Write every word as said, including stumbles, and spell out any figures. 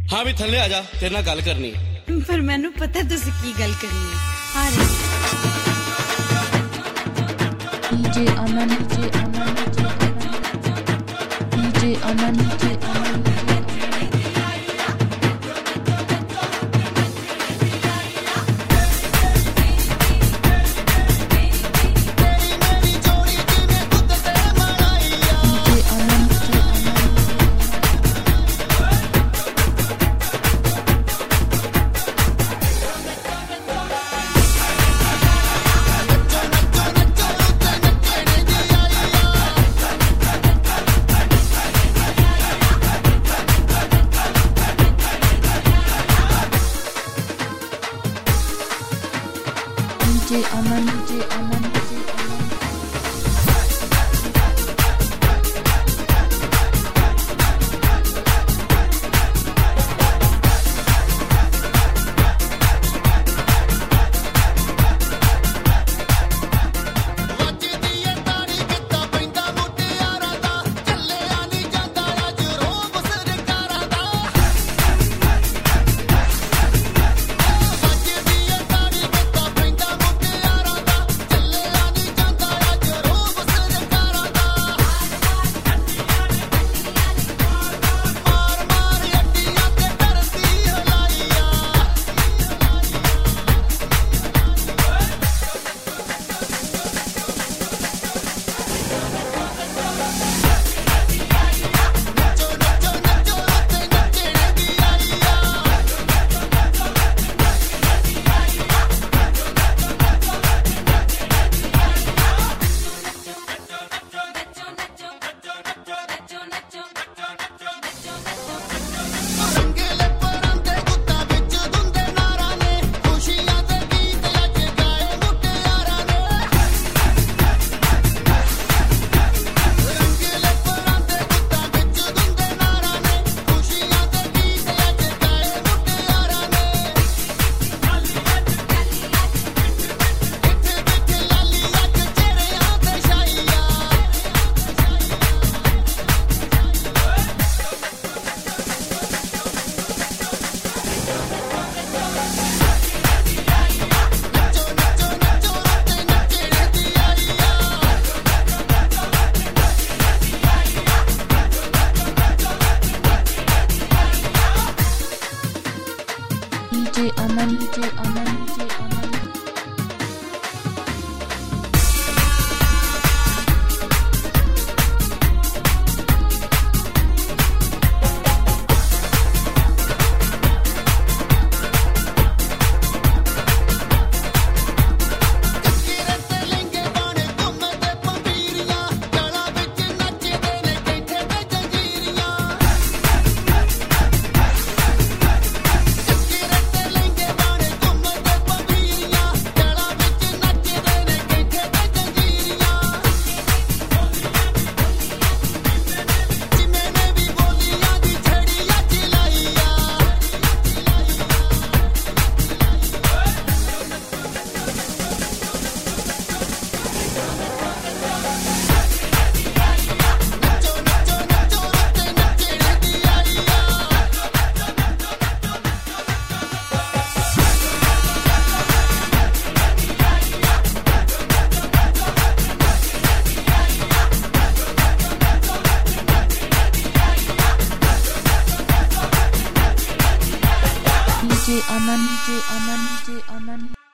हाँ भी थल्ले आ जा, तेरे नाल गल करनी है। पर मैनू पता तुसी की गल करनी है। आ रही DJ Aman DJ Aman DJ Aman DJ Aman DJ Aman DJ Aman DJ Aman DJ Aman DJ Aman DJ Aman DJ Aman DJ Aman DJ अमन